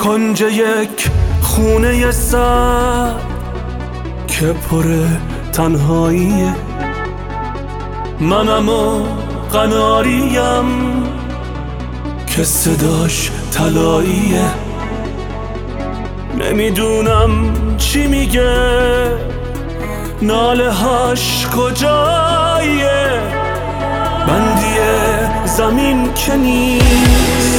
کنج یک خونه سرد که پر تنهاییه، منم و قناریم که صداش طلاییه. نمیدونم چی میگه، ناله هاش کجاییه، بندی زمین که نیست،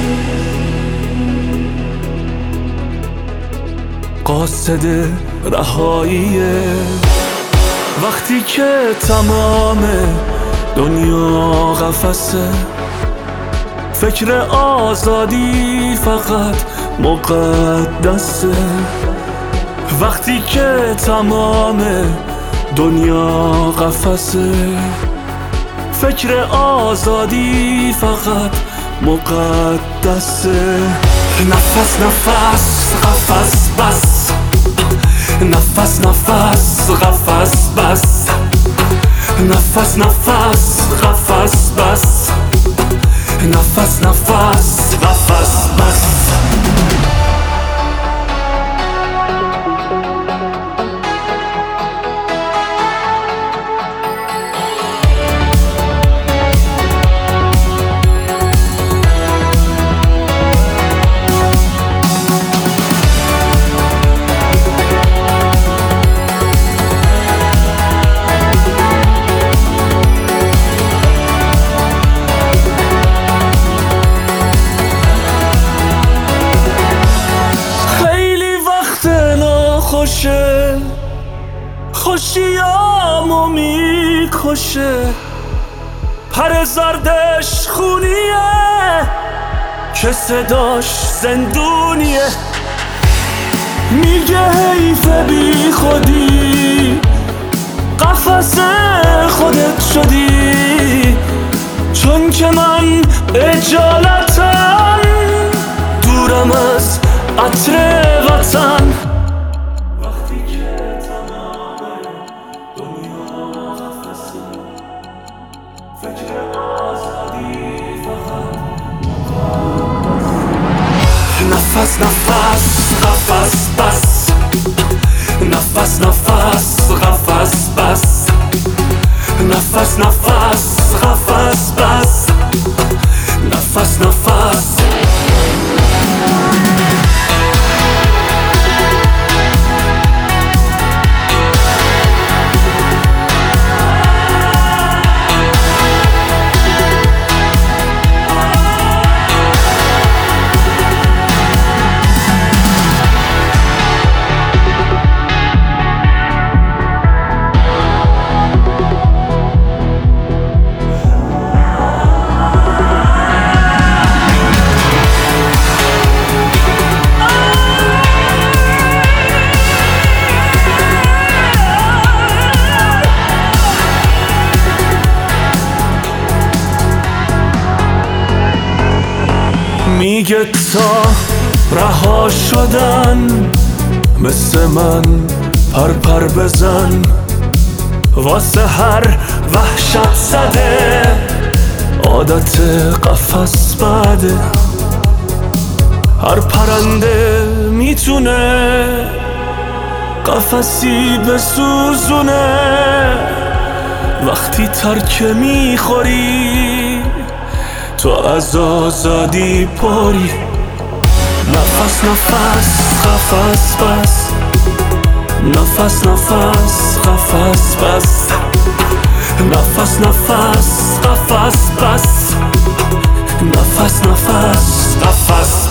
قاصد رهاییه. وقتی که تمام دنیا قفسه، فکر آزادی فقط مقدسه. وقتی که تمام دنیا قفسه، فکر آزادی فقط مقدسه. نفس نفس قفس بس، نفس نفس قفس بس، نفس نفس قفس بس، نفس نفس قفس بس. خوشیامو میکشه، پر زردش خونیه که صداش زندونیه. میگه حیف بی خودی، قفس خودت شدی، چون که من اجالتم دورم از عطر وطن. نفس نفس قفس بس، نفس نفس قفس بس، نفس نفس قفس بس، نفس نفس. میگه تا رها شدن مثل من پر بزن، واسه هر وحشت زده عادت قفس بده. هر پرنده میتونه قفسی بسوزونه، وقتی ترکه میخوری تو از آزادی پری. نفس نفس قفس بس، نفس نفس قفس بس، نفس نفس قفس بس، نفس نفس قفس.